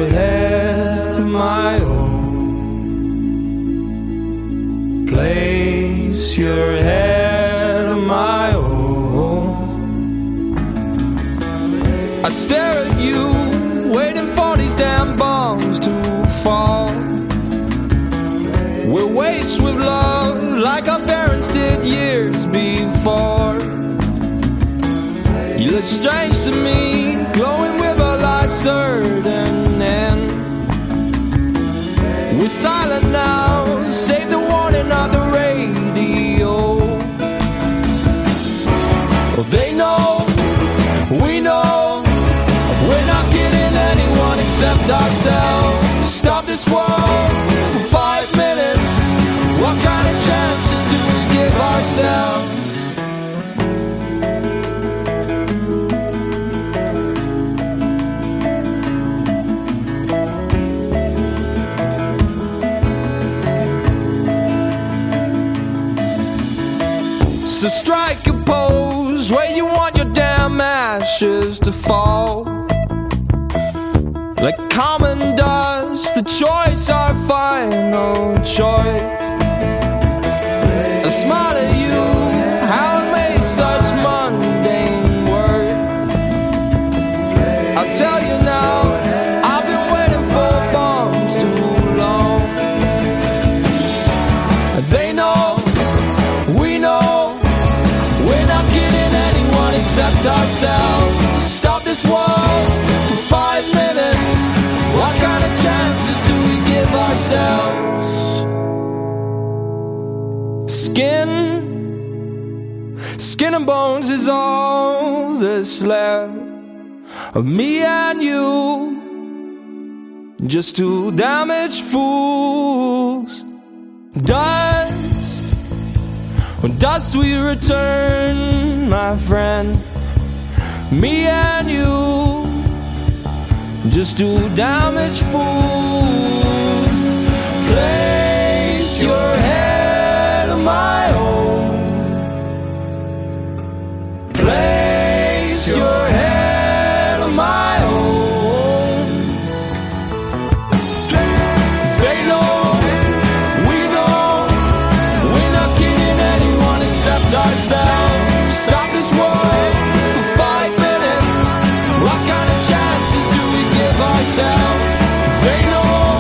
your head on my own. Place your head on my own. I stare at you, waiting for these damn bombs to fall. We'll waste with love like our parents did years before. You look strange to me, glowing with our life's certain end. We're silent now, save the warning of the radio. Well, they know, we know, we're not kidding anyone except ourselves. Stop this world for 5 minutes. What kind of chances do we give ourselves? So strike a pose where you want your damn ashes to fall. Like common dust, the choice, our final choice. I smile at you, how I made such mundane work. I'll tell you now, I've been waiting for bombs too long. They know, we know, we're not kidding anyone except ourselves. Stop this world for 5 minutes. What kind of chances do we give ourselves? Skin and bones is all that's left of me and you. Just two damaged fools. Dust, when dust we return, my friend. Me and you, just two damaged fools. Place your head on my own. Place your head on my own. They know, we know, we're not kidding anyone except ourselves. Stop this world for 5 minutes. What kind of chances do we give ourselves? They know,